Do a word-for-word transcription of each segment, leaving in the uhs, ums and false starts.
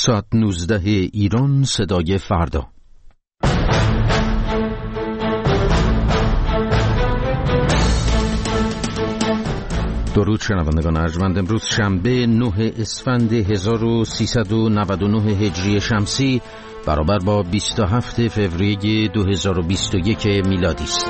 ساعت نوزده ایران، صدای فردا. درود شنوندگان ارجمند. امروز شنبه نه اسفند هزار و سیصد و نود و نه هجری شمسی برابر با بیست و هفت فوریه دو هزار و بیست و یک میلادی است.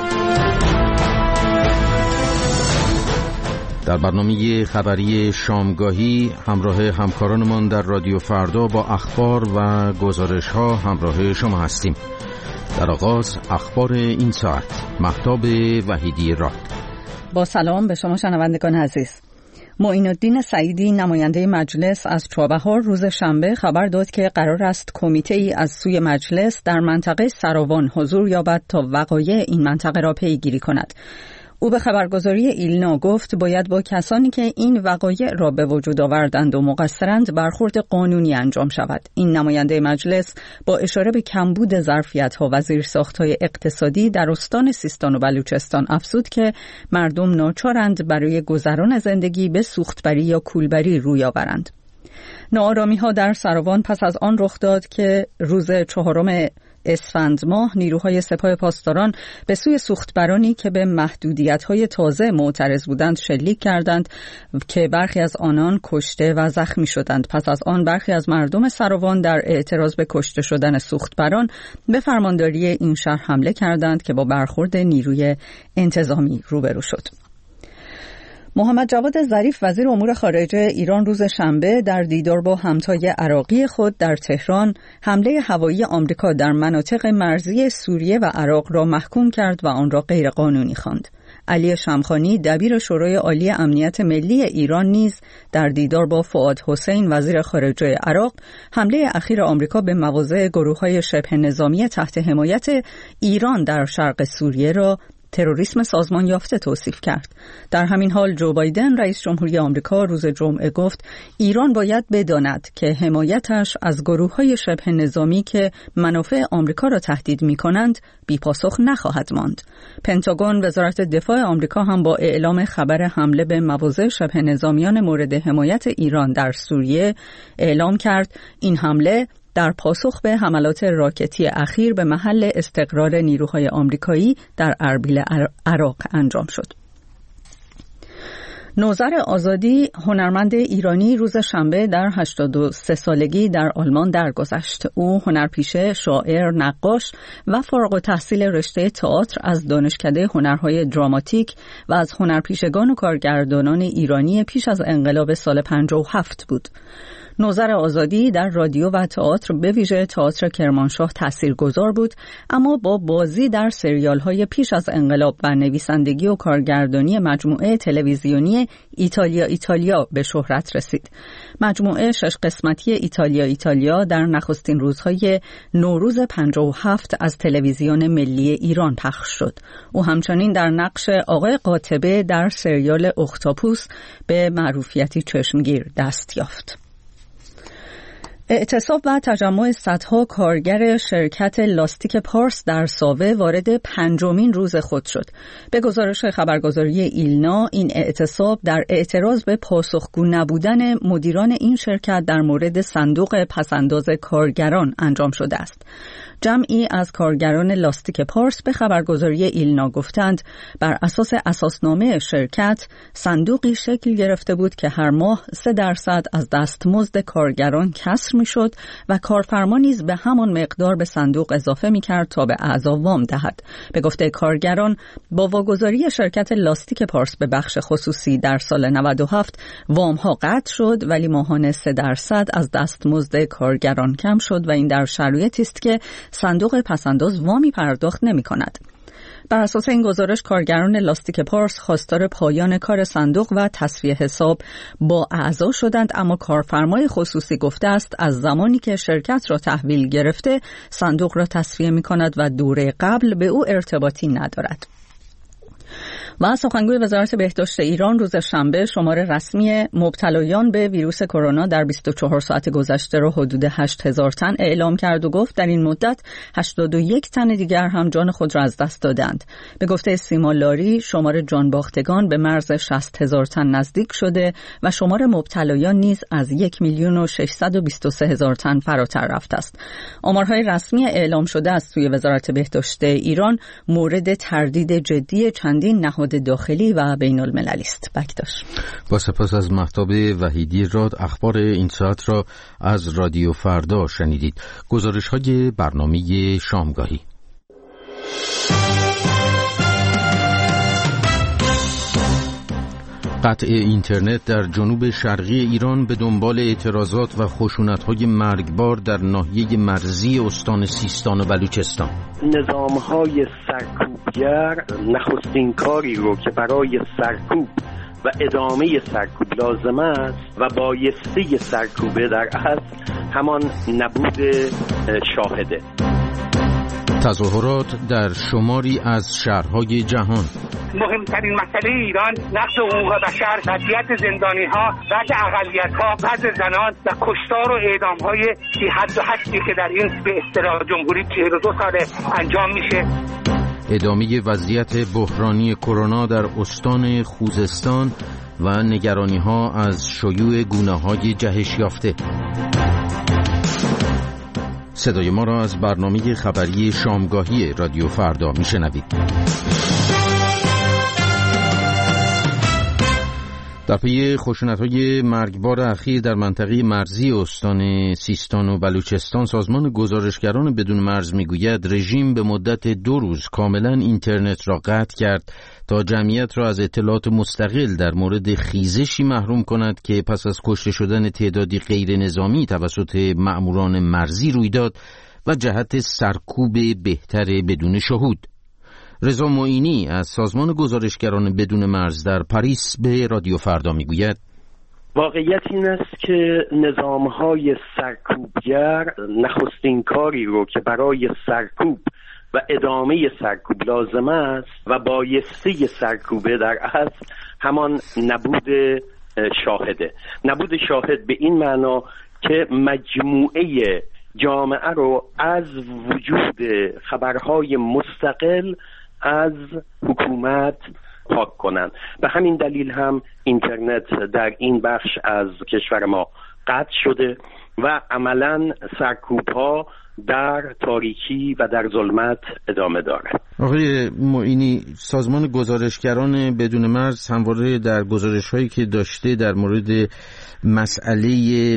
در برنامه خبری شامگاهی همراه همکارانمان در رادیو فردا با اخبار و گزارش ها همراه شما هستیم. در آغاز اخبار این ساعت. مهتاب وحیدی راد. با سلام به شما شنوندگان عزیز. معین الدین سعیدی نماینده مجلس از چابهار روز شنبه خبر داد که قرار است کمیته ای از سوی مجلس در منطقه سراوان حضور یابد تا وقایع این منطقه را پیگیری کند. او به خبرگزاری ایلنا گفت باید با کسانی که این وقایع را به وجود آوردند و مقصرند برخورد قانونی انجام شود. این نماینده مجلس با اشاره به کمبود ظرفیت‌ها و زیرساخت‌های اقتصادی در استان سیستان و بلوچستان افزود که مردم ناچارند برای گذران زندگی به سوختبری یا کولبری روی آورند. ناآرامی‌ها در سراوان پس از آن رخ داد که روز چهارم اسفند ماه نیروهای سپاه پاسداران به سوی سوختبرانی که به محدودیت‌های تازه معترض بودند شلیک کردند که برخی از آنان کشته و زخمی شدند. پس از آن برخی از مردم سراوان در اعتراض به کشته شدن سوختبران به فرمانداری این شهر حمله کردند که با برخورد نیروی انتظامی روبرو شد. محمد جواد ظریف وزیر امور خارجه ایران روز شنبه در دیدار با همتای عراقی خود در تهران حمله هوایی آمریکا در مناطق مرزی سوریه و عراق را محکوم کرد و آن را غیرقانونی خواند. علی شمخانی دبیر شورای عالی امنیت ملی ایران نیز در دیدار با فؤاد حسین وزیر خارجه عراق حمله اخیر آمریکا به مواضع گروه‌های شبه نظامی تحت حمایت ایران در شرق سوریه را تروریسم سازمان یافته توصیف کرد. در همین حال جو بایدن رئیس جمهوری آمریکا روز جمعه گفت ایران باید بداند که حمایتش از گروه‌های شبه نظامی که منافع آمریکا را تهدید می‌کنند بی‌پاسخ نخواهد ماند. پنتاگون وزارت دفاع آمریکا هم با اعلام خبر حمله به مواضع شبه نظامیان مورد حمایت ایران در سوریه اعلام کرد این حمله در پاسخ به حملات راکتی اخیر به محل استقرار نیروهای آمریکایی در اربیل عراق انجام شد. نوذر آزادی هنرمند ایرانی روز شنبه در هشتاد و سه سالگی در آلمان درگذشت. او هنرپیشه، شاعر، نقاش و فارغ التحصیل رشته تئاتر از دانشکده هنرهای دراماتیک و از هنرپیشگان و کارگردانان ایرانی پیش از انقلاب سال پنجاه و هفت بود. نوذر آزادی در رادیو و تئاتر به ویژه تئاتر کرمانشاه تاثیرگذار بود، اما با بازی در سریال‌های پیش از انقلاب و نویسندگی و کارگردانی مجموعه تلویزیونی ایتالیا ایتالیا به شهرت رسید. مجموعه شش قسمتی ایتالیا ایتالیا در نخستین روزهای نوروز پنجاه و هفت از تلویزیون ملی ایران پخش شد. او همچنین در نقش آقای قاطبه در سریال اختاپوس به معروفیتی چشمگیر دست یافت. اعتصاب و تجمع صدها کارگر شرکت لاستیک پارس در ساوه وارد پنجمین روز خود شد. به گزارش خبرگزاری ایلنا این اعتصاب در اعتراض به پاسخگو نبودن مدیران این شرکت در مورد صندوق پسنداز کارگران انجام شده است. جمعی از کارگران لاستیک پارس به خبرگزاری ایلنا گفتند بر اساس اساسنامه شرکت صندوقی شکل گرفته بود که هر ماه سه درصد از دستمزد کارگران کسر می شد و کارفرما نیز به همان مقدار به صندوق اضافه می کرد تا به اعضا وام دهد. به گفته کارگران با واگذاری شرکت لاستیک پارس به بخش خصوصی در سال نود و هفت وام ها قطع شد ولی ماهانه سه درصد از دستمزد کارگران کم شد و این در شرایطی است که صندوق پسنداز وامی پرداخت نمی کند. بر اساس این گزارش کارگران لاستیک پارس خواستار پایان کار صندوق و تصفیه حساب با اعضا شدند، اما کارفرمای خصوصی گفته است از زمانی که شرکت را تحویل گرفته صندوق را تصفیه می کند و دوره قبل به او ارتباطی ندارد. و سخنگوی وزارت بهداشت ایران روز شنبه شمار رسمی مبتلایان به ویروس کرونا در بیست و چهار ساعت گذشته را حدود هشت هزار تن اعلام کرد و گفت در این مدت هشتاد و یک تن دیگر هم جان خود را از دست دادند. به گفته سیما لاری شمار جانباختگان به مرز شصت هزار تن نزدیک شده و شمار مبتلایان نیز از یک میلیون و ششصد و بیست و سه هزار تن فراتر رفته است. آمارهای رسمی اعلام شده از سوی وزارت بهداشت ایران مورد تردید جدی چندین نهاد داخلی و بین المللی است. بکداش. با سپاس از مهتاب وحیدی راد. اخبار این ساعت را از رادیو فردا شنیدید. گزارش های برنامه شامگاهی. قطع اینترنت در جنوب شرقی ایران به دنبال اعتراضات و خشونت‌های مرگبار در ناحیه مرزی استان سیستان و بلوچستان. نظام‌های سرکوبگر نخستین کاری رو که برای سرکوب و ادامه سرکوب لازم است و بایسته سرکوبه در اصل همان نبود شاهده. تظاهرات در شماری از شهرهای جهان. مهمترین مسئله ایران نقض حقوق بشر، وضعیت زندانی‌ها، وضع اقلیت‌ها، وضع زنان و کشتار و اعدام‌های بی حد و حدی که در این به اصطلاح جمهوری چهل و دو ساله انجام میشه. ادامه وضعیت بحرانی کرونا در استان خوزستان و نگرانی‌ها از شیوع گونه‌های جهش یافته. صدای ما را از برنامه خبری شامگاهی رادیو فردا میشنوید. در پی خشونت‌های مرگبار اخیر در منطقه مرزی استان سیستان و بلوچستان، سازمان گزارشگران بدون مرز میگوید رژیم به مدت دو روز کاملا اینترنت را قطع کرد تا جمعیت را از اطلاعات مستقل در مورد خیزشی محروم کند که پس از کشته شدن تعدادی غیر نظامی توسط مأموران مرزی روی داد و جهت سرکوب بهتر بدون شهود. رضا معینی از سازمان گزارشگران بدون مرز در پاریس به رادیو فردا میگوید واقعیت این است که نظام‌های سرکوبگر نخستین کاری رو که برای سرکوب و ادامه سرکوب لازم است و بایسته سرکوبه در اصل همان نبود شاهده. نبود شاهد به این معنا که مجموعه جامعه رو از وجود خبرهای مستقل از حکومت پاک کنند. به همین دلیل هم اینترنت در این بخش از کشور ما قطع شده و عملاً سرکوب‌ها در تاریکی و در ظلمت ادامه دارد. آقای معینی، سازمان گزارشگران بدون مرز همواره در گزارش‌هایی که داشته در مورد مسئله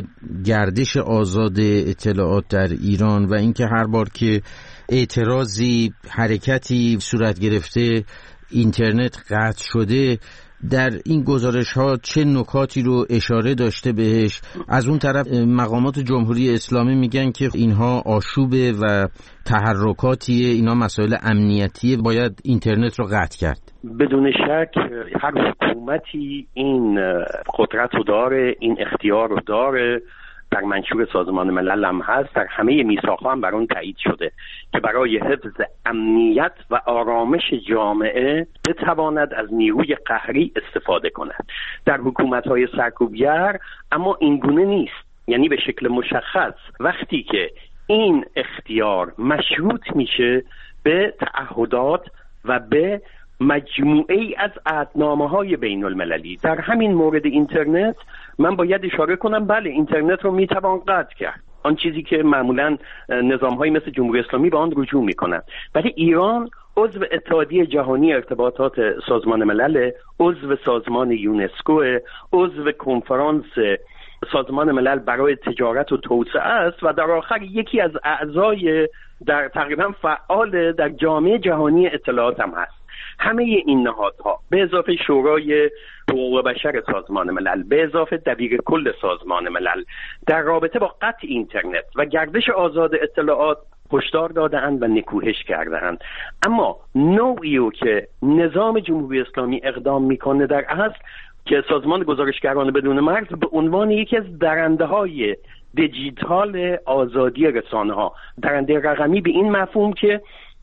گردش آزاد اطلاعات در ایران و اینکه هر بار که اعتراضی حرکتی صورت گرفته اینترنت قطع شده، در این گزارش ها چه نکاتی رو اشاره داشته بهش؟ از اون طرف مقامات جمهوری اسلامی میگن که اینها آشوبه و تحرکاتیه، اینا مسائل امنیتیه، باید اینترنت رو قطع کرد. بدون شک هر حکومتی این قدرت رو داره، این اختیار رو داره، در منشور سازمان ملل هم هست، در همه میثاق‌ها هم بر اون تایید شده که برای حفظ امنیت و آرامش جامعه بتواند از نیروی قهری استفاده کند. در حکومت‌های سرکوبگر اما این گونه نیست، یعنی به شکل مشخص وقتی که این اختیار مشروط میشه به تعهدات و به مجموعه ای از عهدنامه‌های بین المللی. در همین مورد اینترنت من باید اشاره کنم بله اینترنت رو میتوان قطع کرد، آن چیزی که معمولاً نظام‌های مثل جمهوری اسلامی به آن رجوع میکنند، ولی ایران عضو اتحادیه جهانی ارتباطات سازمان ملل، عضو سازمان یونسکو، عضو کنفرانس سازمان ملل برای تجارت و توسعه است و در آخر یکی از اعضای در تقریبا فعال در جامعه جهانی اطلاعات هم هست. همه این نهادها به اضافه شورای حقوق بشر سازمان ملل، به اضافه دبیر کل سازمان ملل، در رابطه با قطع اینترنت و گردش آزاد اطلاعات هشدار داده‌اند و نکوهش کرده‌اند. اما نوعی رو که نظام جمهوری اسلامی اقدام میکنه در اصل که سازمان گزارشگران بدون مرز به عنوان یکی از درنده‌های دیجیتال آزادی رسانه‌ها، درنده رقمی به این مفهوم که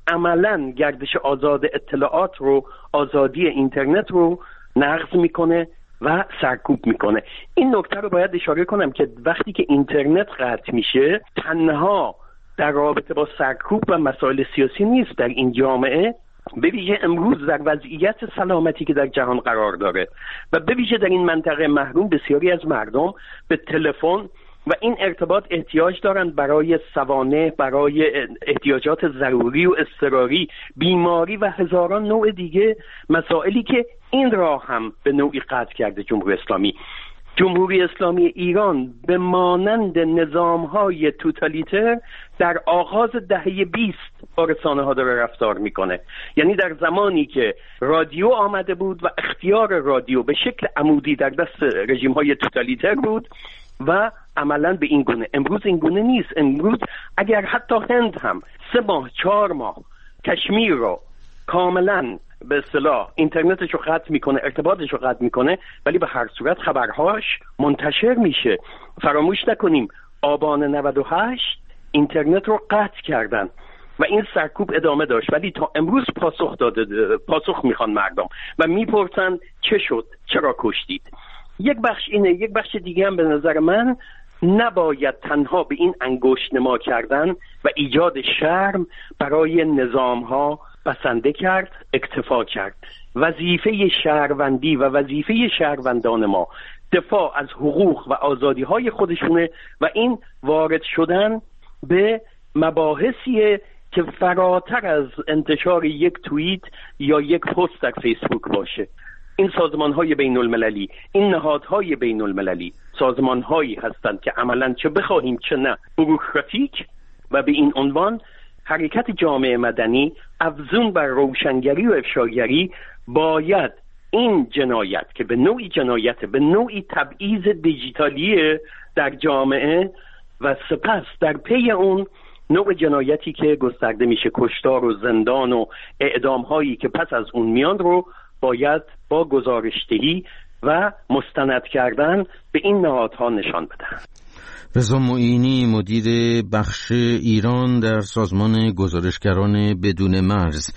عملاً گردش آزاد اطلاعات رو، آزادی اینترنت رو نقض میکنه و سرکوب میکنه. این نکته رو باید اشاره کنم که وقتی که اینترنت قطع میشه تنها در رابطه با سرکوب و مسائل سیاسی نیست در این جامعه، به ویژه امروز در وضعیت سلامتی که در جهان قرار داره و به ویژه در این منطقه محروم بسیاری از مردم به تلفن و این ارتباط احتیاج دارند برای سوانح، برای احتیاجات ضروری و اضطراری، بیماری و هزاران نوع دیگه مسائلی که این راه هم به نوعی قطع کرده جمهوری اسلامی. جمهوری اسلامی ایران به مانند نظام‌های توتالیتر در آغاز دهه بیست با رسانه ها داره رفتار میکنه. یعنی در زمانی که رادیو آمده بود و اختیار رادیو به شکل عمودی در دست رژیم‌های توتالیتر بود و عملاً به این گونه. امروز این گونه نیست. امروز اگر حتی هند هم سه ماه چهار ماه کشمیر رو کاملاً به اصطلاح اینترنتش رو قطع میکنه، ارتباطش رو قطع میکنه، ولی به هر صورت خبرهاش منتشر میشه. فراموش نکنیم آبان نود و هشت اینترنت رو قطع کردن و این سرکوب ادامه داشت، ولی تا امروز پاسخ داده پاسخ میخوان مردم و میپرسن چه شد، چرا کشتید. یک بخش اینه. یک بخش دیگه هم به نظر من نباید تنها به این انگشت نما کردن و ایجاد شرم برای نظام‌ها بسنده کرد، اکتفا کرد. وظیفه شهروندی و وظیفه شهروندان ما دفاع از حقوق و آزادی‌های خودشونه و این وارد شدن به مباحثیه که فراتر از انتشار یک توییت یا یک پست در فیسبوک باشه. این سازمان‌های بین المللی، این نهادهای بین المللی سازمان‌هایی هستند که عملاً چه بخواهیم چه نه بوروکراتیک و به این عنوان حرکت جامعه مدنی افزون بر روشنگری و افشاگری باید این جنایت که به نوعی جنایت، به نوعی تبعیض دیجیتالی در جامعه و سپس در پی اون نوع جنایتی که گسترده میشه، کشتار و زندان و اعدام هایی که پس از اون میان رو باید با گزارشدهی و مستند کردن به این نهادها نشان بدن. رضا معینی، مدیر بخش ایران در سازمان گزارشگران بدون مرز،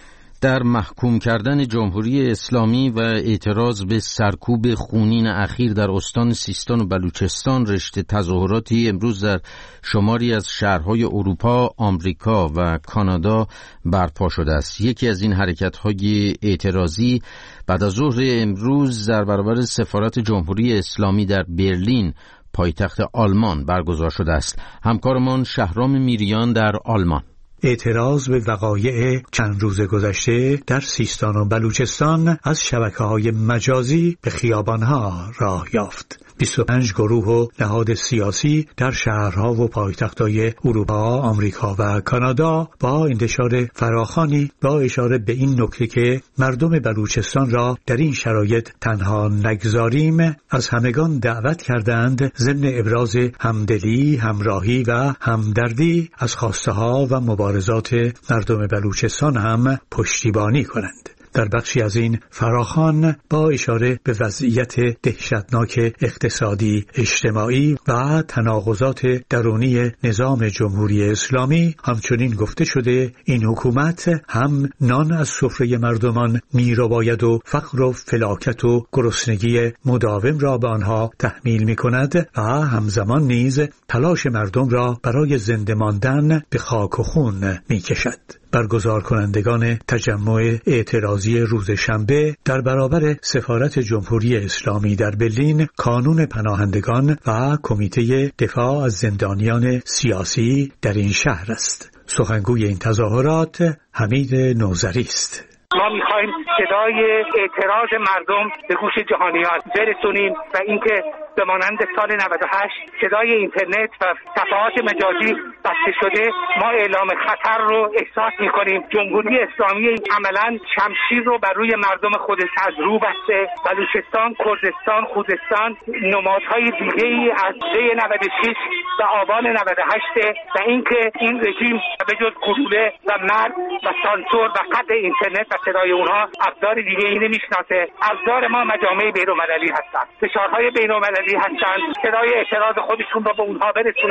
در محکوم کردن جمهوری اسلامی و اعتراض به سرکوب خونین اخیر در استان سیستان و بلوچستان، رشته تظاهراتی امروز در شماری از شهرهای اروپا، آمریکا و کانادا برپا شده است. یکی از این حرکت‌های اعتراضی بعد از ظهر امروز در برابر سفارت جمهوری اسلامی در برلین، پایتخت آلمان، برگزار شده است. همکارمان شهرام میریان در آلمان. اعتراض به وقایع چند روز گذشته در سیستان و بلوچستان از شبکه‌های مجازی به خیابان‌ها راه یافت. بیست و پنج گروه و نهاد سیاسی در شهرها و پایتخت‌های اروپا، آمریکا و کانادا با انتشار فراخوانی با اشاره به این نکته که مردم بلوچستان را در این شرایط تنها نگذاریم، از همگان دعوت کردند ضمن ابراز همدلی، همراهی و همدردی از خواسته‌ها و مبارزات مردم بلوچستان هم پشتیبانی کنند. در بخشی از این فراخوان با اشاره به وضعیت دهشتناک اقتصادی، اجتماعی و تناقضات درونی نظام جمهوری اسلامی همچنین گفته شده این حکومت هم نان از سفره مردمان می‌رباید و فقر و فلاکت و گرسنگی مداوم را به آنها تحمیل می‌کند و همزمان نیز تلاش مردم را برای زنده ماندن به خاک و خون می‌کشد. برگزار کنندگان تجمع اعتراضی روز شنبه در برابر سفارت جمهوری اسلامی در برلین، کانون پناهندگان و کمیته دفاع از زندانیان سیاسی در این شهر است. سخنگوی این تظاهرات حمید نوذری است. ما میخوایم صدای اعتراض مردم به گوش جهانیان برسونیم و اینکه به مانند سال نود و هشت صدای اینترنت و صفحات مجازی بسته شده، ما اعلام خطر رو احساس میکنیم. جمهوری اسلامی عملاً شمشیر رو بر روی مردم خودش از رو بسته. بلوچستان، کردستان، خوزستان، نمادهای دیگه ای از دی نود و شش و آبان نود و هشت و اینکه این رژیم به جز گلوله و مرگ و سانسور و قطع اینترنت و صدای اونها ابزار دیگه ای نمیشناسه. ابزار ما مجامع بین‌المللی هستند، فشارهای بین‌المللی هستند، صدای اعتراض خودشون رو به اونها برسونن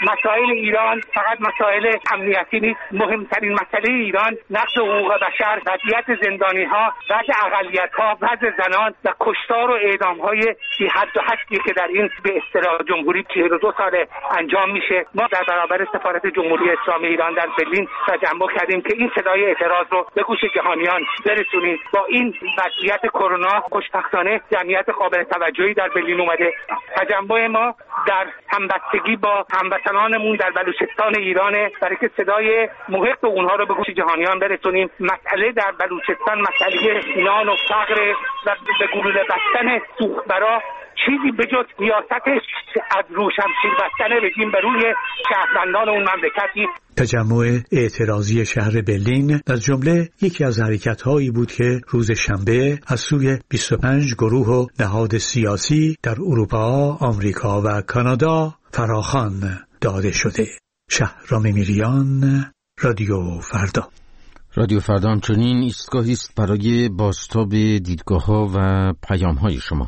مسائل ایران فقط مسائل امنیتی نیست. مهمترین مسئله ایران نقض حقوق بشر، وضعیت زندانی‌ها، وضع اقلیت‌ها، وضع زنان و کشتار و اعدام‌های بی حد و حدی که در این به اصطلاح جمهوری چهل و دو سال انجام میشه. ما در برابر سفارت جمهوری اسلامی ایران در برلین تجمع کردیم که این صدای اعتراض رو به گوش جهانیان برسونیم. با این وضعیت کرونا خوشبختانه جمعیت قابل توجهی در برلین اومده. تجمع ما در همبستگی با هموطنانمون در بلوچستان ایرانه برای که صدای محق اونها رو به گوش جهانیان برسونیم. مسئله در بلوچستان مسئله نان و فقر و به گلوله بستن سوختبرا چیزی به جز سیاستش از روشمشیر بستن رژیم به روی شهروندان اون مملکتی. تجمع اعتراضی شهر برلین از جمله یکی از حرکت‌هایی بود که روز شنبه از سوی بیست و پنج گروه و نهاد سیاسی در اروپا، آمریکا و کانادا فراخوان داده شده. شهرام میریان، رادیو فردا. رادیو فردا همچنین ایستگاهی است برای بازتاب دیدگاه‌ها و پیام‌های شما.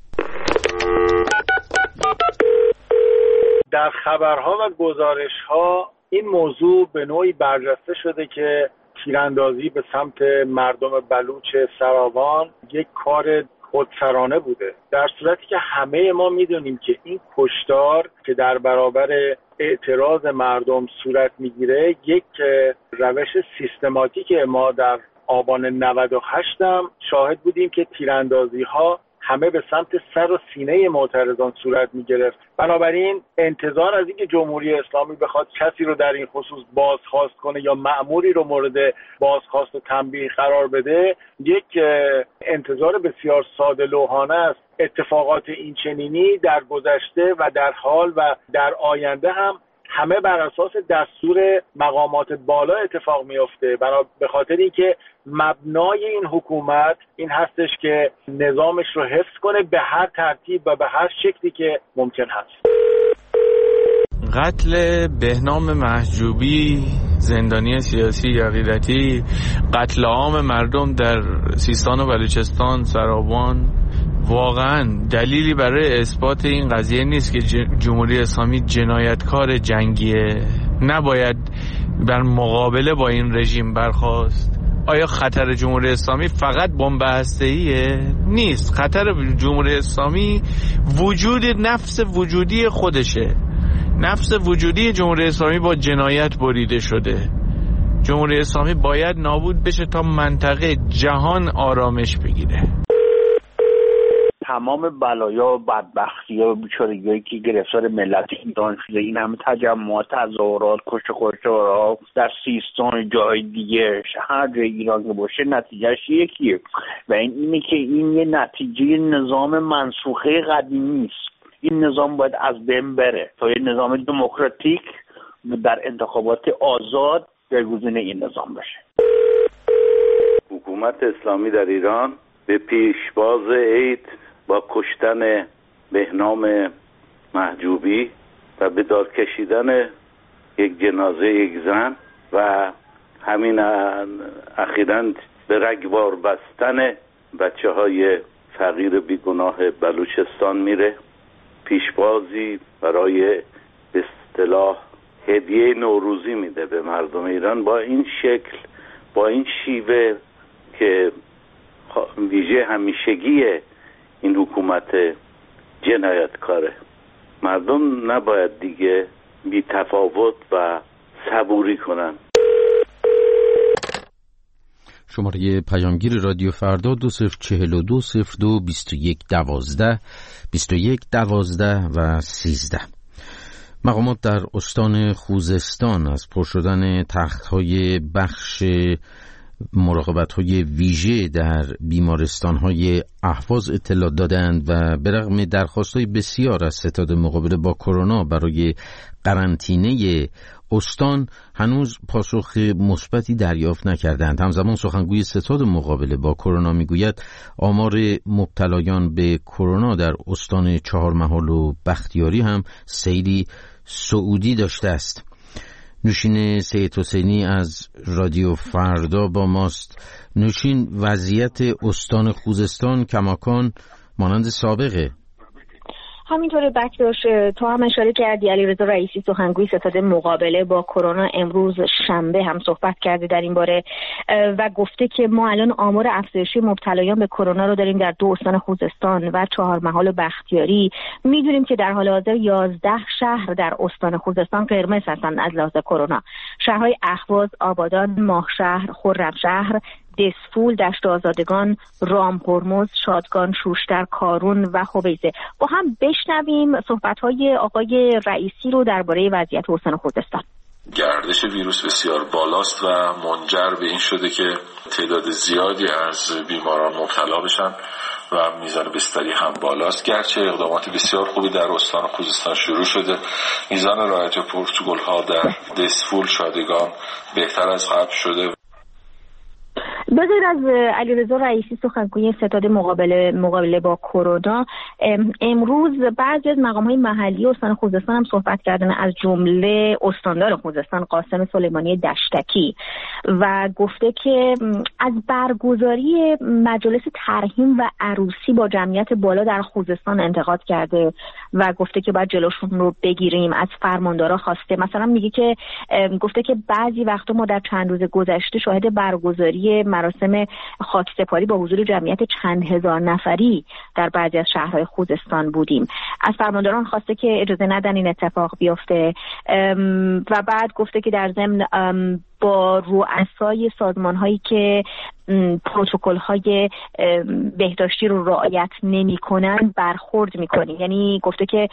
در خبرها و گزارش‌ها این موضوع به نوعی برجسته شده که تیراندازی به سمت مردم بلوچ سراوان یک کار خودسرانه بوده، در صورتی که همه ما میدونیم که این کشتار که در برابر اعتراض مردم صورت میگیره یک روش سیستماتیک. ما در آبان نود و هشت هم شاهد بودیم که تیراندازی‌ها همه به سمت سر و سینه معترضان صورت می‌گرفت. بنابراین انتظار از اینکه جمهوری اسلامی بخواد کسی رو در این خصوص بازخواست کنه یا مأموری رو مورد بازخواست و تنبیه قرار بده یک انتظار بسیار ساده لوحانه است. اتفاقات این چنینی در گذشته و در حال و در آینده هم همه بر اساس دستور مقامات بالا اتفاق میفته. به خاطر اینکه مبنای این حکومت این هستش که نظامش رو حفظ کنه به هر ترتیب و به هر شکلی که ممکن هست. قتل بهنام محجوبی، زندانی سیاسی عقیدتی، قتل عام مردم در سیستان و بلوچستان سراوان واقعا دلیلی برای اثبات این قضیه نیست که جمهوری اسلامی جنایتکار جنگیه. نباید بر مقابله با این رژیم برخاست. آیا خطر جمهوری اسلامی فقط بمب هسته‌ایه؟ نیست. خطر جمهوری اسلامی وجود نفس وجودی خودشه. نفس وجودی جمهوری اسلامی با جنایت بریده شده. جمهوری اسلامی باید نابود بشه تا منطقه جهان آرامش بگیره. تمام بلایا و بدبختی‌ها و بیچارگی‌هایی که گرفتار ملت ایران شده، این همه تجمعات، تظاهرات، کشته کشتارها در سیستان، جای دیگه، هر جای ایران که باشه نتیجهش یکیه و این اینه که این یه نتیجه نظام منسوخه قدیمی است. این نظام باید از بین بره تا یه نظام دموکراتیک در انتخابات آزاد جایگزین این نظام بشه. حکومت اسلامی در ایران به پیشواز عید با کشتن بهنام محجوبی و به دار کشیدن یک جنازه یک زن و همین اخیراً به رگبار بستن بچه های فقیر بیگناه بلوچستان میره. پیشوازی برای به اصطلاح هدیه نوروزی میده به مردم ایران با این شکل، با این شیوه که ویژه همیشگی این حکومت جنایتکاره. مردم نباید دیگه بی تفاوت و صبوری کنن. شماره پیامگیر رادیو فردا دو صفر چهل و دو صفر دو بیست و یک دوازده بیست و یک دوازده و سیزده. مقامات در استان خوزستان از پر شدن تخت‌های بخش مراقبت‌های ویژه در بیمارستان‌های اهواز اطلاع دادند و به رغم درخواست‌های بسیار از ستاد مقابله با کرونا برای قرنطینه استان هنوز پاسخ مثبتی دریافت نکردند. همزمان سخنگوی ستاد مقابله با کرونا میگوید آمار مبتلایان به کرونا در استان چهارمحال و بختیاری هم سیلی صعودی داشته است. نوشین سید حسینی از رادیو فردا با ماست. نوشین، وضعیت استان خوزستان کماکان مانند سابقه؟ همینطور بکداش تو هم اشاره کردی علیرضا رئیسی سخنگوی ستاد مقابله با کرونا امروز شنبه هم صحبت کرده در این باره و گفته که ما الان آمار افزایشی مبتلایان به کرونا رو داریم در دو استان خوزستان و چهارمحال و بختیاری. میدونیم که در حال حاضر یازده شهر در استان خوزستان قرمز هستند از لحاظ کرونا. شهرهای اهواز، آبادان، ماهشهر، خرمشهر، دسفول، دشت آزادگان، رام هرمز، شادگان، شوشتر، کارون و خویزه. با هم بشنویم صحبت‌های آقای رئیسی رو درباره وضعیت استان خوزستان. گردش ویروس بسیار بالاست و منجر به این شده که تعداد زیادی از بیماران مبتلا بشن و میزان بستری هم بالاست. گرچه اقدامات بسیار خوبی در استان خوزستان شروع شده، میزان رعایت پروتکل‌ها در دسفول، شادگان بهتر از قبل شده. بغیر از علیرضا رئیسی سخنگوی ستاد مقابله مقابله با کرونا، امروز بعضی از مقام‌های محلی استان خوزستان هم صحبت کردن، از جمله استاندار خوزستان قاسم سلیمانی دشتکی، و گفته که از برگزاری مجالس ترحیم و عروسی با جمعیت بالا در خوزستان انتقاد کرده و گفته که باید جلوشون رو بگیریم. از فرماندارا خواسته، مثلا میگه که گفته که بعضی وقتا ما در چند روز گذشته شاهد برگزاری مراسم خاکسپاری با حضور جمعیت چند هزار نفری در بعضی از شهرهای خوزستان بودیم. از فرمانداران خواسته که اجازه ندن این اتفاق بیفته و بعد گفته که در ضمن با رؤسای سازمان‌هایی که پروتکل‌های بهداشتی رو رعایت نمی‌کنن برخورد می‌کنیم. یعنی گفته که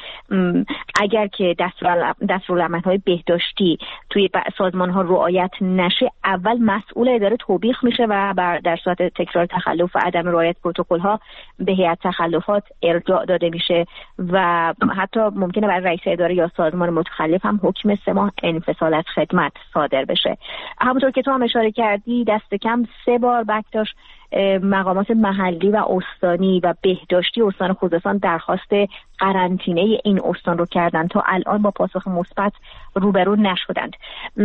اگر که دستورالعمل‌های بهداشتی توی سازمان‌ها رعایت نشه، اول مسئول اداره توبیخ میشه و در صورت تکرار تخلف و عدم رعایت پروتکل‌ها به هیئت تخلفات ارجاع داده میشه و حتی ممکنه برای رئیس اداره یا سازمان متخلف هم حکم سه ماه انفصال از خدمت صادر بشه. همونطور که تو هم اشاره کردی، دست کم سه بار بکداش مقامات محلی و استانی و بهداشتی استان خوزستان درخواست قرنطینه این استان رو کردن، تا الان با پاسخ مثبت روبرو نشدند.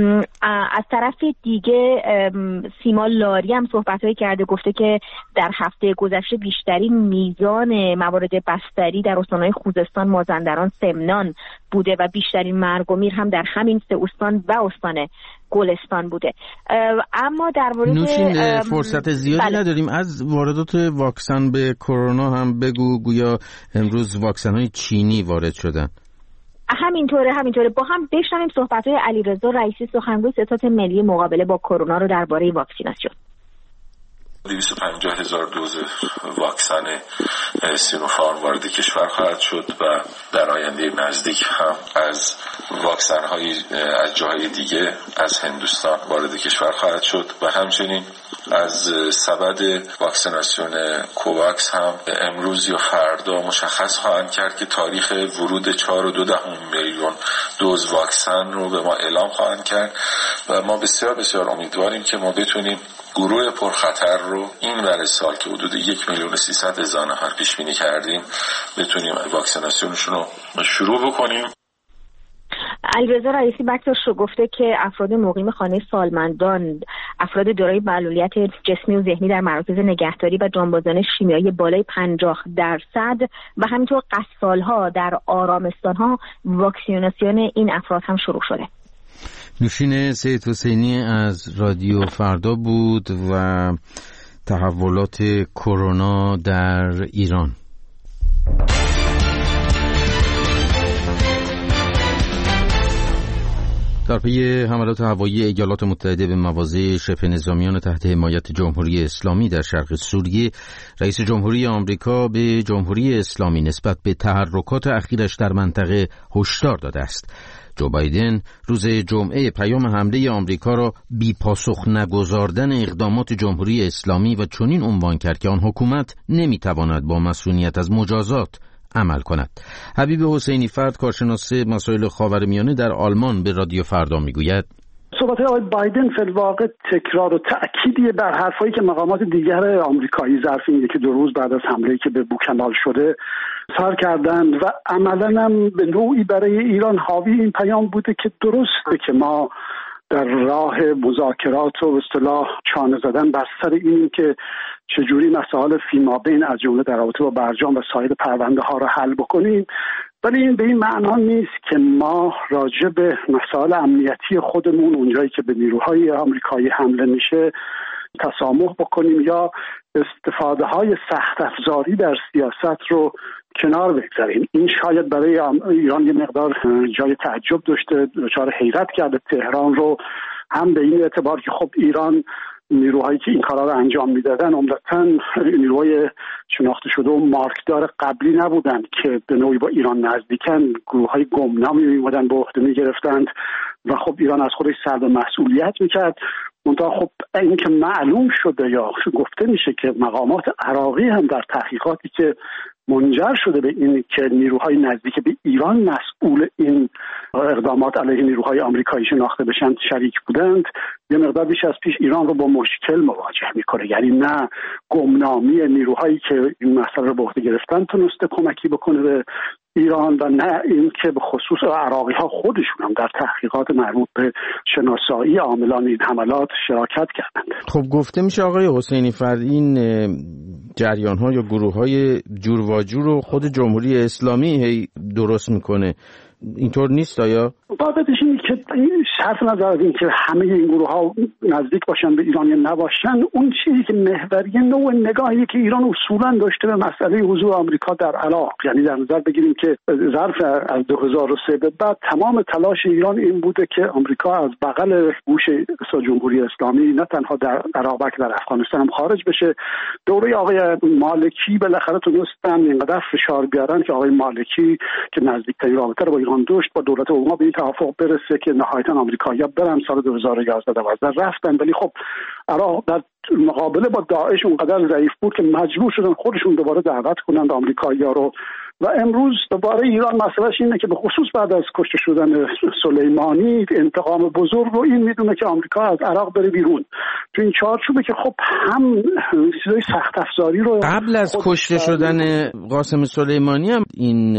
از طرف دیگه سیما لاری هم صحبت‌هایی کرده، گفته که در هفته گذشته بیشترین میزان موارد بستری در استان‌های خوزستان، مازندران، سمنان بوده و بیشترین مرگ و میر هم در همین سه استان و استان گلستان بوده. اما در مورد نوشین فرصت زیادی بله. نداریم. از واردات واکسن به کرونا هم بگو، گویا امروز واکسن های چینی وارد شدن. همینطوره همینطوره با هم بشنویم صحبت‌های علیرضا رئیسی سخنگوی ستاد ملی مقابله با کرونا رو درباره واکسیناسیون. دویست و پنجاه هزار دوز واکسن سینوفارم وارد کشور خواهد شد و در آینده نزدیک هم از واکسن های از جاهای دیگه از هندوستان وارد کشور خواهد شد و همچنین از سبد واکسیناسیون کوواکس هم امروز یا فردا مشخص خواهند کرد که تاریخ ورود چهار و دو دهم میلیون دوز واکسن رو به ما اعلام خواهند کرد و ما بسیار بسیار امیدواریم که ما بتونیم گروه پرخطر رو این ور سال که حدود یک میلیون و سیصد هزار نفر پیش بینی کردیم بتونیم واکسیناسیونشون رو شروع بکنیم. علیرضا رئیسی بکداش رو گفته که افراد مقیم خانه سالمندان، افراد دارای معلولیت جسمی و ذهنی در مراکز نگهداری و جانبازان شیمیایی بالای پنجاه درصد و همینطور قصال‌ها در آرامستان‌ها واکسیناسیون این افراد هم شروع شده. نوشین سید حسینی از رادیو فردا بود و تحولات کرونا در ایران. در پی حملات هوایی ایالات متحده به مواضع شبه نظامیان تحت حمایت جمهوری اسلامی در شرق سوریه، رئیس جمهوری آمریکا به جمهوری اسلامی نسبت به تحرکات اخیرش در منطقه هشدار داده است. جو بایدن روز جمعه پیام حمله آمریکا را بی پاسخ نگذاردن اقدامات جمهوری اسلامی و چنین عنوان کرد که آن حکومت نمیتواند با مسئولیت از مجازات عمل کند. حبیب حسینی فرد، کارشناس مسائل خاورمیانه در آلمان، به رادیو فردا میگوید صحبت آقای بایدن فی الواقع تکرار و تأکیدی بر حرفایی که مقامات دیگر آمریکایی ظرف این یکی دو روز بعد از حمله‌ای که به بوکمال شده سر کردند و عملاً هم به نوعی برای ایران حاوی این پیام بوده که درسته که ما در راه مذاکرات و به اصطلاح چانه زدن بر سر این که چجوری مسائل فیمابین از جمله در رابطه با برجام و سایر پرونده ها را حل بکنیم، ولی این به این معنا نیست که ما راجع به مسائل امنیتی خودمون اونجایی که به نیروهای آمریکایی حمله میشه تسامح بکنیم یا استفاده های سخت افزاری در سیاست رو کنار بگذاریم. این شاید برای ایران یه مقدار جای تعجب داشته، دچار حیرت کرده تهران رو، هم به این اعتبار که خب ایران نیروهایی که این کارا رو انجام میدادن عمدتاً نیروهای شناخته شده و مارکدار قبلی نبودن که به نوعی با ایران نزدیکن، گروه‌های گمنامی میومدن به عهده میگرفتند و خب ایران از خودش سلب مسئولیت میکرد. منتها خب این که معلوم شده یا گفته میشه که مقامات عراقی هم در تحقیقاتی که منجر شده به این که نیروهای نزدیک به ایران مسئول این اقدامات علیه نیروهای آمریکایی شناخته بشن شریک بودند، یه مقدار بیش از پیش ایران رو با مشکل مواجه میکنه. یعنی نه گمنامی نیروهایی که این مسئله رو به عهده گرفتن تونسته کمکی بکنه به ایران و نه این که به خصوص عراقی ها خودشون هم در تحقیقات مربوط به شناسایی عاملان این حملات شراکت کردند. خب گفته میشه آقای حسینی فرد این جریان ها یا گروه های جور و جور رو خود جمهوری اسلامی هی درست میکنه، اینطور نیست آیا؟ واقعیتش اینه که صرف نظر از این که همه این گروه ها نزدیک باشن به ایران یا نباشن، اون چیزی که محوری نوع نگاهی که ایران اصولا داشته به مسئله حضور آمریکا در عراق، یعنی در نظر بگیریم که ظرف از دو هزار و سه به بعد تمام تلاش ایران این بوده که آمریکا از بغل گوش جمهوری اسلامی نه تنها در عراق بلکه در افغانستان هم خارج بشه. دوره آقای مالکی بالاخره تونستن اینقدر فشار بیارن که آقای مالکی که نزدیکترین رابطه رو با ایران داشت با دولت اوباما به این توافق برسه که نهایتا آمریکایی‌ها برن سال دو هزار و یازده دوازده رفتن، ولی خب عراق در مقابله با داعش اونقدر ضعیف بود که مجبور شدن خودشون دوباره دعوت کنند آمریکایی‌ها رو و امروز دوباره ایران مسئلهش اینه که به خصوص بعد از کشته شدن سلیمانی انتقام بزرگ رو این میدونه که آمریکا از عراق بره بیرون. تو این چارچوبه که خب هم چیزای سخت افزاری رو قبل از کشته شدن قاسم سلیمانی هم این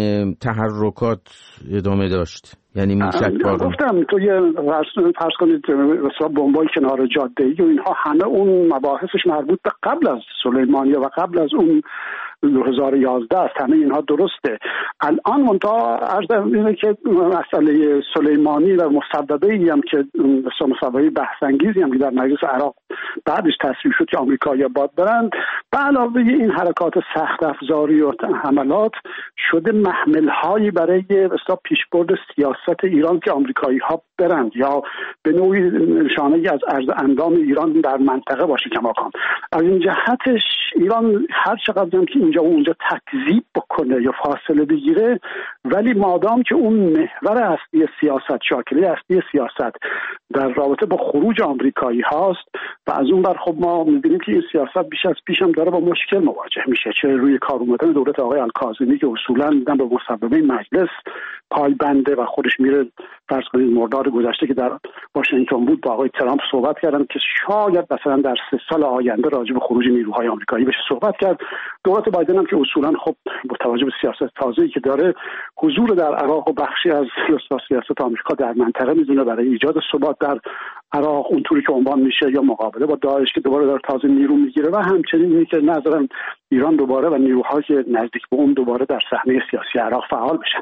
تحرکات ادامه داشت، یعنی موشک‌بار. گفتم تو یه فرض کنید مثلا بمبای کنار جاده‌ای و اینها همه اون مباحثش مربوط به قبل از سلیمانی و قبل از اون دو هزار و یازده است. همه اینها درسته. الان منتها عرض اینه که مسئله سلیمانی و مسببه‌ای هم که مسببه بحث انگیزی هم که در مجلس عراق بعدش تصویب شد که آمریکایی‌ها باید برند، به علاوه این حرکات سخت افزاری و حملات شده محمل‌هایی برای اصلا پیشبرد سیاست ایران که آمریکایی‌ها برند یا به نوعی نشانه‌ای از عرض اندام ایران در منطقه باشه کماکان. از این جهتش ایران هر چقدر هم که اینجا و اونجا تکذیب بکنه یا فاصله بگیره، ولی مادام که اون محور اصلی سیاست، شاکله اصلی سیاست در رابطه با خروج آمریکایی هاست و از اون بر خب ما می‌بینیم که این سیاست بیش از پیش هم داره با مشکل مواجه میشه، چه روی کار اومدن دولت آقای الکاظمی که اصولاً دیدن به مصوبه مجلس پایبنده و خودش میره فرض کنید مرداد گذشته که در واشنگتن بود با آقای ترامپ صحبت کردن که شاید مثلا در سه سال آینده راجع به خروج نیروهای آمریکایی بشه صحبت کرد. دولت بایدن هم که اصولا خب با توجه به سیاست تازه‌ای که داره حضور در عراق و بخشی از سیاست آمریکا در منطقه میدونه برای ایجاد ثبات در عراق اونطوری که عنوان میشه یا مقابله با داعش که دوباره داره تازه نیرو میگیره و همچنین اینه که نظرم ایران دوباره و نیروهای نزدیک به اون دوباره در صحنه سیاسی عراق فعال بشن.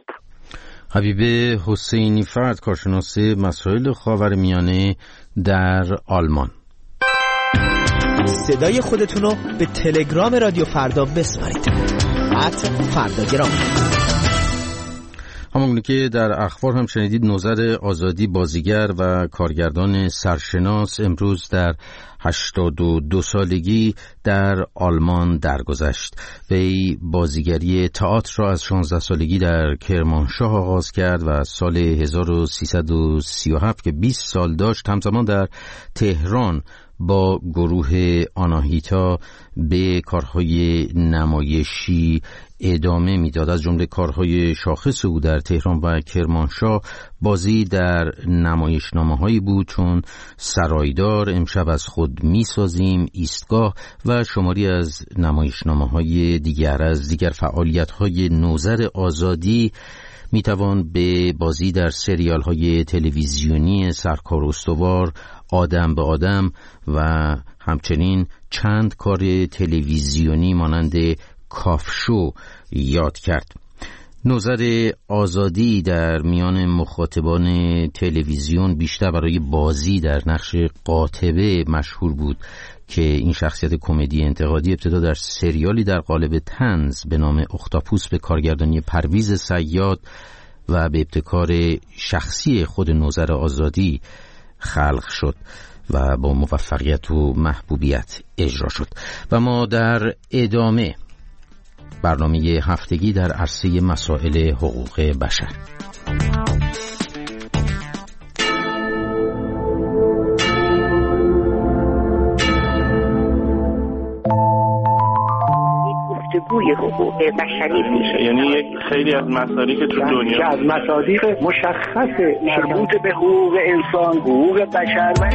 حبیب حسینی فرد، کارشناس مسائل خاورمیانه در آلمان. صدای خودتون رو به تلگرام رادیو فردا بسپارید. ات فرداگرام. همونگونه که در اخبار هم شنیدید، نوذر آزادی بازیگر و کارگردان سرشناس امروز در هشتاد و دو سالگی در آلمان درگذشت. وی بازیگری تئاتر را از شانزده سالگی در کرمانشاه آغاز کرد و سال هزار و سیصد و سی و هفت که بیست سال داشت همزمان در تهران با گروه آناهیتا به کارهای نمایشی ادامه میداد. از جمله کارهای شاخص او در تهران و کرمانشاه بازی در نمایشنامه‌هایی بود چون سرایدار، امشب از خود میسازیم، ایستگاه و شماری از نمایشنامه‌های دیگر. از دیگر فعالیت‌های نوذر آزادی میتوان به بازی در سریال های تلویزیونی سرکار استوار، آدم به آدم و همچنین چند کار تلویزیونی مانند کافشو یاد کرد. نوزر آزادی در میان مخاطبان تلویزیون بیشتر برای بازی در نقش قاطبه مشهور بود که این شخصیت کمدی انتقادی ابتدا در سریالی در قالب طنز به نام اختاپوس به کارگردانی پرویز صیاد و به ابتکار شخصی خود نوزر آزادی خلق شد و با موفقیت و محبوبیت اجرا شد. و ما در ادامه برنامه هفتگی در عرصه مسائل حقوق بشر. گفتگوی حقوق بشری میشه، یعنی یک خیلی از مصادیق تو دنیا از مصادیق مشخص مربوط به حقوق انسان، حقوق بشر و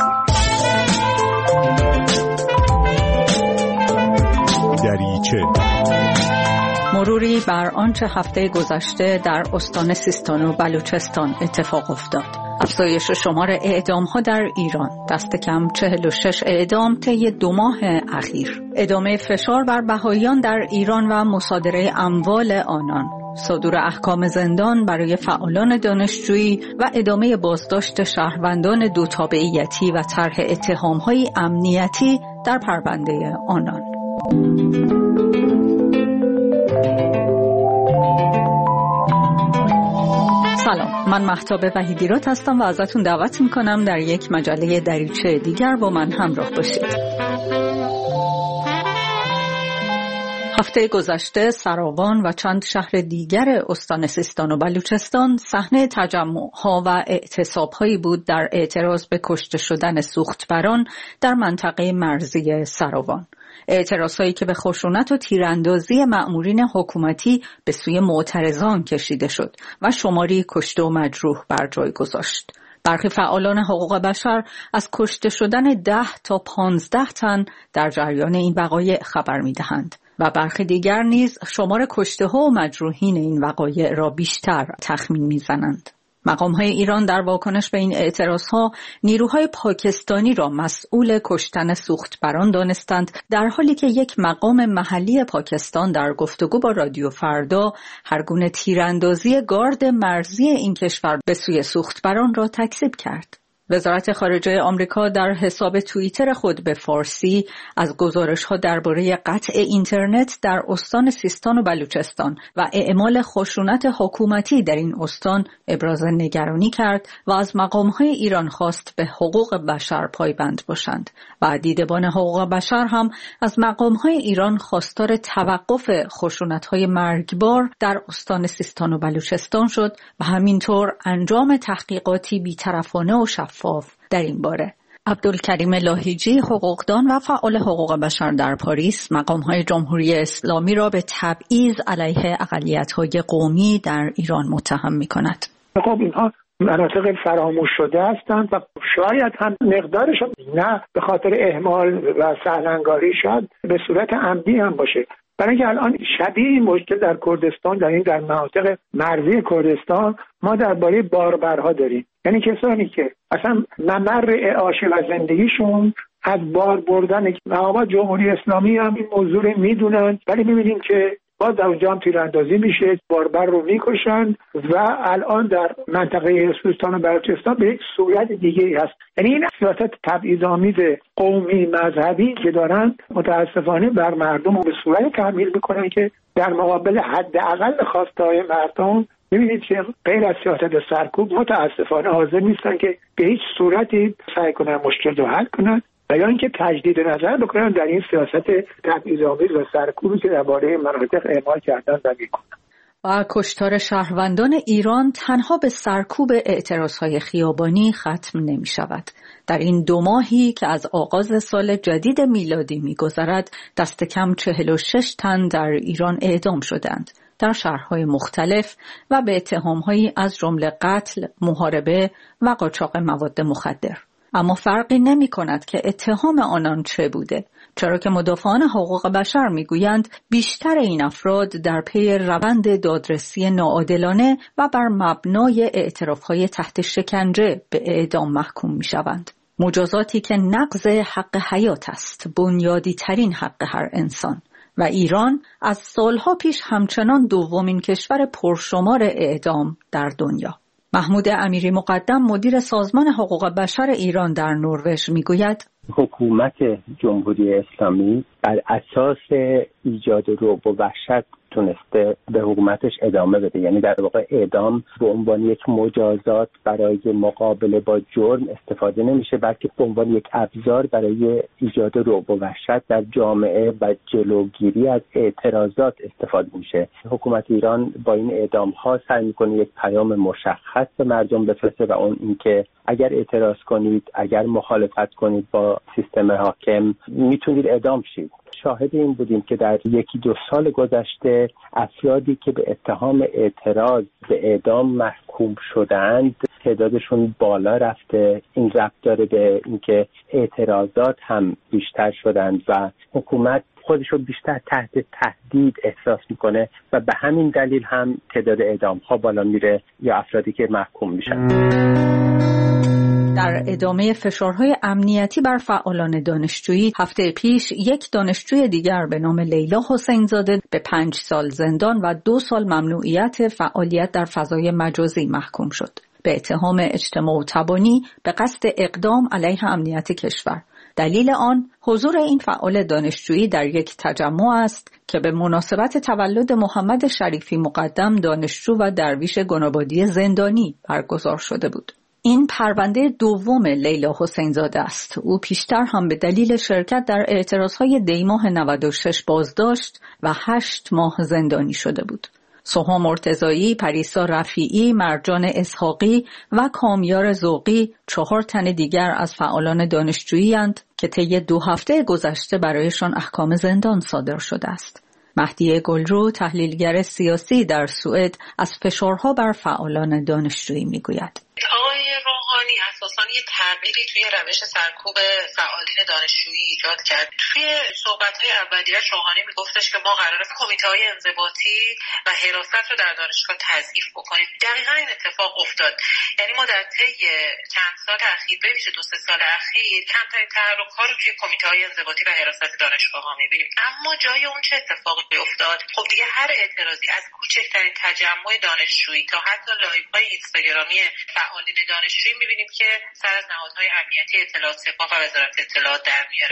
دریچه مروری بر آنچه هفته گذشته در استان سیستان و بلوچستان اتفاق افتاد. افزایش شمار اعدام‌ها در ایران، دست کم چهل و شش اعدام طی دو ماه اخیر. ادامه فشار بر بهائیان در ایران و مصادره اموال آنان. صدور احکام زندان برای فعالان دانشجویی و ادامه بازداشت شهروندان دو تابعیتی و طرح اتهام‌های امنیتی در پرونده آنان. سلام، من مهتاب وحیدیراد هستم و ازتون دعوت میکنم در یک مجله دریچه دیگر با من همراه باشید. هفته گذشته سراوان و چند شهر دیگر استان سیستان و بلوچستان صحنه تجمع‌ها و اعتصاب‌هایی بود در اعتراض به کشته شدن سوختبران در منطقه مرزی سراوان. اعتراضهایی که به خشونت و تیراندازی مأمورین حکومتی به سوی معترضان کشیده شد و شماری کشته و مجروح بر جای گذاشت. برخی فعالان حقوق بشر از کشته شدن ده تا پانزده تن در جریان این وقایع خبر می‌دهند و برخی دیگر نیز شمار کشته‌ها و مجروحین این وقایع را بیشتر تخمین می‌زنند. مقام‌های ایران در واکنش به این اعتراضها نیروهای پاکستانی را مسئول کشتن سوختبران دانستند، در حالی که یک مقام محلی پاکستان در گفتگو با رادیو فردا هر گونه تیراندازی گارد مرزی این کشور به سوی سوختبران را تکذیب کرد. وزارت خارجه آمریکا در حساب توییتر خود به فارسی از گزارش‌ها درباره قطع اینترنت در استان سیستان و بلوچستان و اعمال خشونت حکومتی در این استان ابراز نگرانی کرد و از مقام‌های ایران خواست به حقوق بشر پایبند باشند و دیدبان حقوق بشر هم از مقام‌های ایران خواستار توقف خشونت‌های مرگبار در استان سیستان و بلوچستان شد و همینطور انجام تحقیقاتی بی‌طرفانه و شفاف در این باره. عبدالکریم لاهیجی، حقوقدان و فعال حقوق بشر در پاریس، مقام‌های جمهوری اسلامی را به تبعیض علیه اقلیت‌های قومی در ایران متهم می‌کند. خب اینها مناطق فراموش شده هستند و شاید هم مقدارشان نه به خاطر اهمال و سهلنگاری شاید به صورت عمدی هم باشه. برای اینکه الان شبیه این مشکل در کردستان، در این در مناطق مرزی کردستان ما درباره باربرها داریم، یعنی کسانی که اصلا ممر اعاشه و زندگیشون از بار بردن. مقامات جمهوری اسلامی هم این موضوع رو میدونن، ولی میبینیم که باز در اونجا هم تیراندازی میشه، باربر رو میکشن و الان در منطقه سیستان و بلوچستان به یک صورت دیگه هست. یعنی این سیاست تبعیض‌آمیز قومی مذهبی که دارن متاسفانه بر مردم رو به صورت تحمیل میکنن که در مقابل حداقل خواسته‌های مردم میبینید که غیر از سیاست سرکوب متاسفانه حاضر نیستن که به هیچ صورتی سعی کنن مشکل رو حل کنن و یا اینکه تجدید نظر بکنن در این سیاست تبعیض‌آمیز و سرکوبی که درباره مناطق اعمال کردن و میکنن. و کشتار شهروندان ایران تنها به سرکوب اعتراضهای خیابانی ختم نمی شود. در این دو ماهی که از آغاز سال جدید میلادی می گذرد، دست کم چهل و شش تن در ایران اعدام شدند در شهرهای مختلف و به اتهامهایی از جمله قتل، محاربه و قاچاق مواد مخدر. اما فرقی نمی کند که اتهام آنان چه بوده، چرا که مدافعان حقوق بشر میگویند بیشتر این افراد در پی روند دادرسی ناعادلانه و بر مبنای اعترافهای تحت شکنجه به اعدام محکوم میشوند. مجازاتی که نقض حق حیات است، بنیادی ترین حق هر انسان. و ایران از سالها پیش همچنان دومین کشور پرشمار اعدام در دنیا. محمود امیری مقدم مدیر سازمان حقوق بشر ایران در نروژ میگوید حکومت جمهوری اسلامی بر اساس ایجاد رعب و وحشت تونسته به حکومتش ادامه بده، یعنی در واقع اعدام به عنوان یک مجازات برای مقابله با جرم استفاده نمیشه، بلکه به عنوان یک ابزار برای ایجاد رعب و وحشت در جامعه و جلوگیری از اعتراضات استفاده میشه. حکومت ایران با این اعدام ها سعی میکنه یک پیام مشخص به مردم بفرسته و اون اینکه اگر اعتراض کنید، اگر مخالفت کنید با سیستم حاکم میتونید اعدام شید. شاهد این بودیم که در یکی دو سال گذشته افرادی که به اتهام اعتراض به اعدام محکوم شدند تعدادشون بالا رفته. این ربط داره به اینکه اعتراضات هم بیشتر شدند و حکومت خودش رو بیشتر تحت تهدید احساس میکنه و به همین دلیل هم تعداد اعدام ها بالا میره یا افرادی که محکوم میشن. در ادامه فشارهای امنیتی بر فعالان دانشجویی، هفته پیش یک دانشجوی دیگر به نام لیلا حسین زاده به پنج سال زندان و دو سال ممنوعیت فعالیت در فضای مجازی محکوم شد به اتهام اجتماع و تبانی به قصد اقدام علیه امنیت کشور. دلیل آن حضور این فعال دانشجویی در یک تجمع است که به مناسبت تولد محمد شریفی مقدم دانشجو و درویش گنابادی زندانی برگزار شده بود. این پرونده دوم لیلا حسین زاده است. او پیشتر هم به دلیل شرکت در اعتراضهای دی ماه نود و شش بازداشت و هشت ماه زندانی شده بود. سوها مرتضایی، پریسا رفیعی، مرجان اسحاقی و کامیار ذوقی چهار تن دیگر از فعالان دانشجویی اند که طی دو هفته گذشته برایشان احکام زندان صادر شده است. مهدی گلرو، تحلیلگر سیاسی در سوئد، از فشارها بر فعالان دانشجویی میگوید. آقای روحانی اساساً یه تغییری توی روش سرکوب فعالین دانشجویی ایجاد کرد. توی صحبت‌های اولیه روحانی میگفتش که ما قراره کمیته‌های انضباطی و حراست رو در دانشگاه تضعیف بکنیم. دقیقاً این اتفاق افتاد. یعنی ما در طی چند سال اخیر، به ویژه دو سه سال اخیر، کمترین تحرک‌ها رو توی کمیته‌های انضباطی و حراست دانشگاه‌ها می‌بینیم. اما جای اون چه اتفاقی افتاد؟ خب دیگه هر اعتراضی از کوچکترین تجمع دانشجویی تا حتی لایوهای اینستاگرامی فعالین دانشجویی می‌بینیم که سر از نهادهای امنیتی اطلاعات سپاه و وزارت اطلاعات در میاره.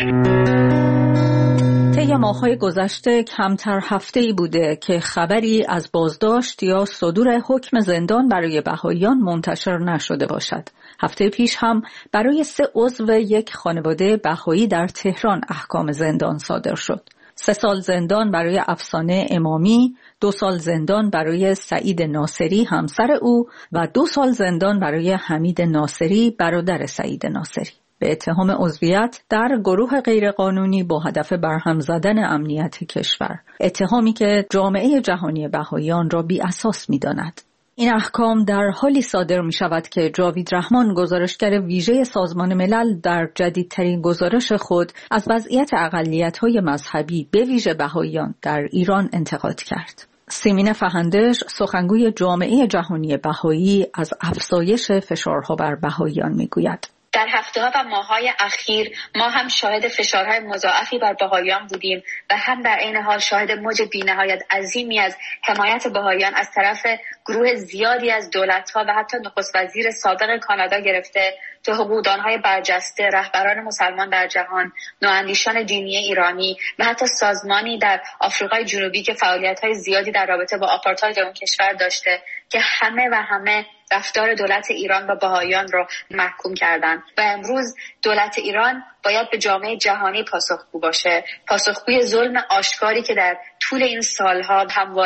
طی ماه‌های گذشته کمتر هفته‌ای بوده که خبری از بازداشت یا صدور حکم زندان برای بهائیان منتشر نشده باشد. هفته پیش هم برای سه عضو یک خانواده بهایی در تهران احکام زندان صادر شد. سه سال زندان برای افسانه امامی، دو سال زندان برای سعید ناصری همسر او و دو سال زندان برای حمید ناصری برادر سعید ناصری به اتهام عضویت در گروه غیرقانونی با هدف برهم زدن امنیت کشور، اتهامی که جامعه جهانی بهائیان را بی اساس می داند. این احکام در حالی صادر می شود که جاوید رحمان، گزارشگر ویژه سازمان ملل، در جدیدترین گزارش خود از وضعیت اقلیت‌های مذهبی به ویژه بهائیان در ایران انتقاد کرد. سیمین فهندش، سخنگوی جامعه جهانی بهایی، از افزایش فشارها بر بهائیان می گوید. در هفته‌ها و ماه‌های اخیر ما هم شاهد فشارهای مضاعفی بر بهائیان بودیم و هم در عین حال شاهد موج بی‌نهایت عظیمی از حمایت بهائیان از طرف گروه زیادی از دولت‌ها و حتی نخست وزیر سابق کانادا گرفته تا حقوقدان‌های برجسته، رهبران مسلمان در جهان، نواندیشان دینی ایرانی و حتی سازمانی در آفریقای جنوبی که فعالیت‌های زیادی در رابطه با آپارتاید اون کشور داشته که همه و همه رفتار دولت ایران و بهائیان را محکوم کردند و امروز دولت ایران باید به جامعه جهانی پاسخگو باشه، پاسخگوی ظلم آشکاری که در طول این سالها همواره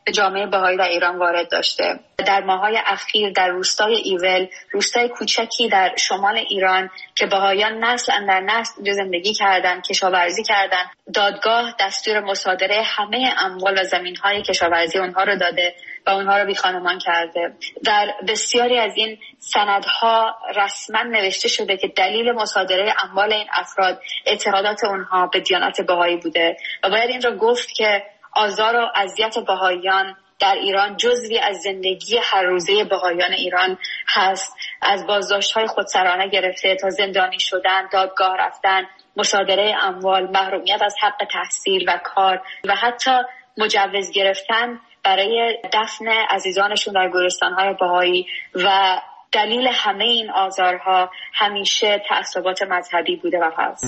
به جامعه بهایی در ایران وارد داشته. در ماه‌های اخیر در روستای ایول، روستای کوچکی در شمال ایران که بهاییان نسل اندر نسل زندگی کردند، کشاورزی کردند، دادگاه دستور مصادره همه اموال و زمین‌های کشاورزی اونها رو داده و اونها رو بیخانمان کرده. در بسیاری از این سندها رسما نوشته شده که دلیل مصادره اموال این افراد اعتقادات اونها به دیانت بهایی بوده و باید این را گفت که آزار و اذیت بهاییان در ایران جزوی از زندگی هر روزه بهاییان ایران هست. از بازداشت‌های خودسرانه گرفته تا زندانی شدن، دادگاه رفتن، مصادره اموال، محرومیت از حق تحصیل و کار و حتی مجوز گرفتن برای دفن عزیزانشون در گورستان‌های بهایی و دلیل همه این آزارها همیشه تعصبات مذهبی بوده و هست.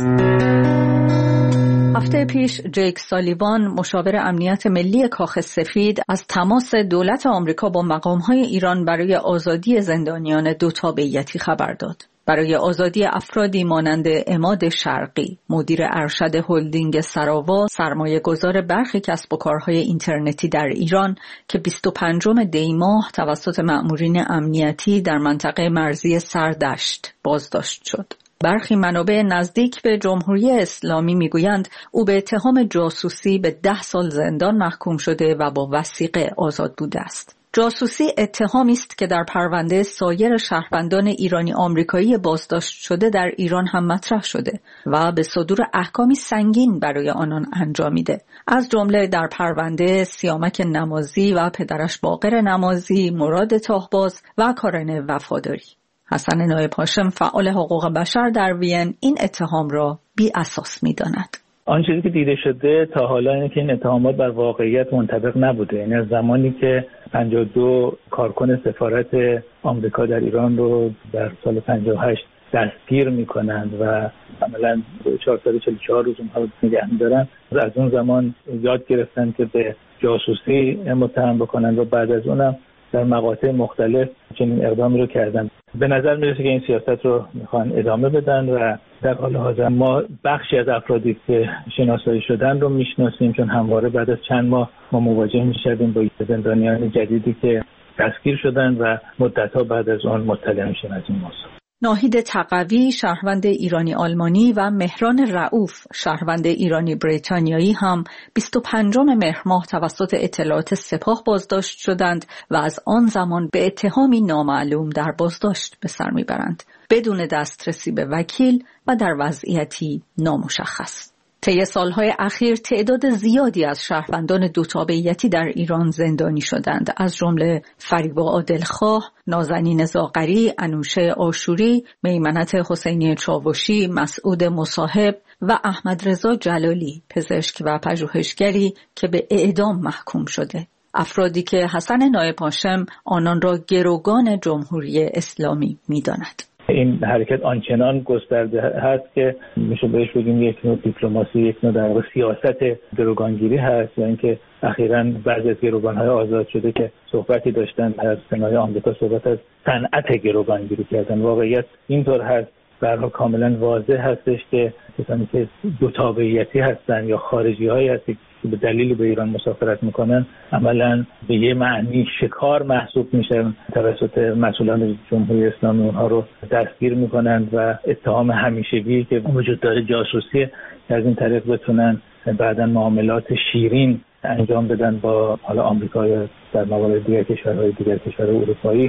هفته پیش جیک سالیوان مشاور امنیت ملی کاخ سفید از تماس دولت آمریکا با مقام‌های ایران برای آزادی زندانیان دو تابعیتی خبر داد. برای آزادی افرادی مانند عماد شرقی، مدیر ارشد هلدینگ سراوا، سرمایه گذار برخی کسب و کارهای اینترنتی در ایران که بیست و پنجم دی ماه توسط مأمورین امنیتی در منطقه مرزی سردشت بازداشت شد. برخی منابع نزدیک به جمهوری اسلامی میگویند او به اتهام جاسوسی به ده سال زندان محکوم شده و با وثیقه آزاد بوده است. جاسوسی اتهامی است که در پرونده سایر شهروندان ایرانی آمریکایی بازداشت شده در ایران هم مطرح شده و به صدور احکامی سنگین برای آنان انجامیده. از جمله در پرونده سیامک نمازی و پدرش باقر نمازی، مراد تاهباز و کارن وفاداری. حسن نایب هاشم فعال حقوق بشر در وین این اتهام را بی اساس می‌داند. آن چیزی که دیده شده تا حالا اینه که این اتهامات بر واقعیت منطبق نبوده. یعنی از زمانی که پنجاه و دو کارکن سفارت آمریکا در ایران رو در سال پنجاه و هشت دستگیر میکنند و عملاً چهارصد و چهل و چهار روز اونها رو نگه می‌دارن، از اون زمان یاد گرفتن که به جاسوسی متهم بکنن و بعد از اونم در مقاطع مختلف چنین اقدامی رو کردن. به نظر میرسه که این سیاست رو میخوان ادامه بدن و در حال حاضر ما بخشی از افرادی که شناسایی شدن رو میشناسیم، چون همواره بعد از چند ماه ما مواجه میشدیم با زندانیان جدیدی که دستگیر شدن و مدت‌ها بعد از اون مطلع میشن از این موضوع. ناهید تقوی شهروند ایرانی آلمانی و مهران رؤوف شهروند ایرانی بریتانیایی هم بیست و پنجم مهر ماه توسط اطلاعات سپاه بازداشت شدند و از آن زمان به اتهامی نامعلوم در بازداشت به سر میبرند بدون دسترسی به وکیل و در وضعیتی نامشخص. طی سالهای اخیر تعداد زیادی از شهروندان دو تابعیتی در ایران زندانی شدند، از جمله فریبا عادلخواه، نازنین زاغری، انوشه آشوری، میمنت حسینی چاوشی، مسعود مصاحب و احمد رضا جلالی، پزشک و پژوهشگری که به اعدام محکوم شده. افرادی که حسن نایب هاشم آنان را گروگان جمهوری اسلامی می‌داند. این حرکت آنچنان گسترده هست که میشه بهش بگیم یک نوع دیپلماسی، یک نوع در واقع سیاست گروگانگیری هست، یا اینکه اخیراً بعضی از گروگان‌های آزاد شده که صحبتی داشتن از سنای آمریکا صحبت از صنعت گروگانگیری کردن. واقعیت اینطور هست، برها کاملا واضح هستش که کسانی که دو تابعیتی هستن یا خارجی‌هایی هستن که به دلیل به ایران مسافرت میکنن عملاً به یه معنی شکار محسوب میشن، توسط مسئولان جمهوری اسلامی اونها رو دستگیر میکنن و اتهام همیشگی که وجود داره جاسوسی، از این طریق بتونن بعداً معاملات شیرین انجام بدن با حالا آمریکا یا در مقابل دیگر کشورهای دیگر کشورهای اروپایی.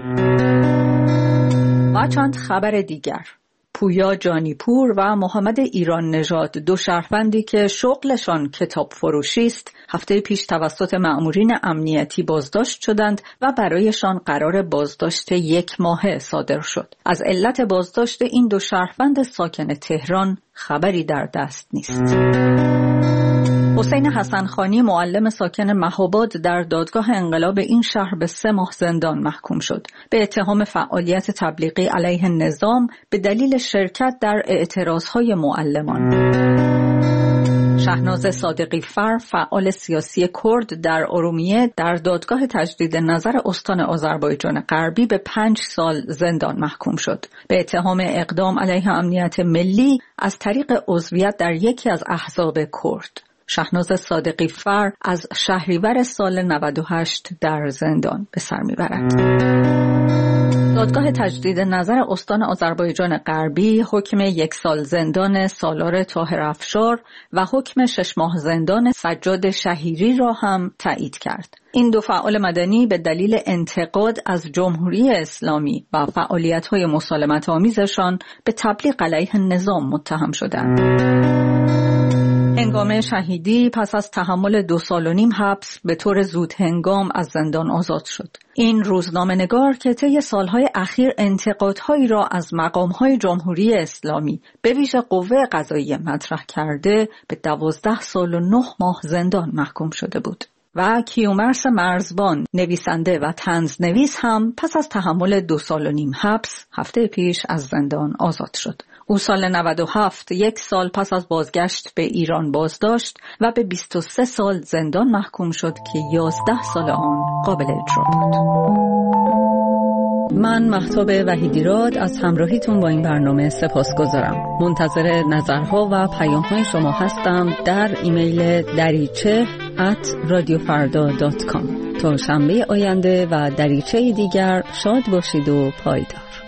و چند خبر دیگر: پویا جانیپور و محمد ایران نژاد، دو شهروندی که شغلشان کتاب فروشی است، هفته پیش توسط مأمورین امنیتی بازداشت شدند و برایشان قرار بازداشت یک ماهه صادر شد. از علت بازداشت این دو شهروند ساکن تهران خبری در دست نیست. حسین حسنخانی، معلم ساکن مهاباد، در دادگاه انقلاب این شهر به سه ماه زندان محکوم شد به اتهام فعالیت تبلیغی علیه نظام به دلیل شرکت در اعتراضهای معلمان. شهناز صادقی فر، فعال سیاسی کرد در ارومیه، در دادگاه تجدید نظر استان آذربایجان غربی به پنج سال زندان محکوم شد به اتهام اقدام علیه امنیت ملی از طریق عضویت در یکی از احزاب کرد. شهناز صادقی فر از شهریور سال نود و هشت در زندان به سر میبرد. دادگاه تجدید نظر استان آذربایجان غربی حکم یک سال زندان سالار طاهر افشار و حکم شش ماه زندان سجاد شهیری را هم تایید کرد. این دو فعال مدنی به دلیل انتقاد از جمهوری اسلامی و فعالیت‌های مسالمت آمیزشان به تبلیغ علیه نظام متهم شدند. هنگام شهیدی پس از تحمل دو سال و نیم حبس به طور زود هنگام از زندان آزاد شد. این روزنامه‌نگار که طی سالهای اخیر انتقادهایی را از مقام‌های جمهوری اسلامی به ویژه قوه قضاییه مطرح کرده به دوازده سال و نه ماه زندان محکوم شده بود. و کیومرث مرزبان نویسنده و طنزنویس هم پس از تحمل دو سال و نیم حبس هفته پیش از زندان آزاد شد. او سال نود و هفت یک سال پس از بازگشت به ایران بازداشت و به بیست و سه سال زندان محکوم شد که یازده سال آن قابل اجرا بود. من مهتاب وحیدیراد از همراهیتون با این برنامه سپاسگزارم. منتظر نظرها و پیام‌های شما هستم در ایمیل دریچه ات رادیو فردا دات کام. تا شنبه آینده و دریچه دیگر شاد باشید و پایدار.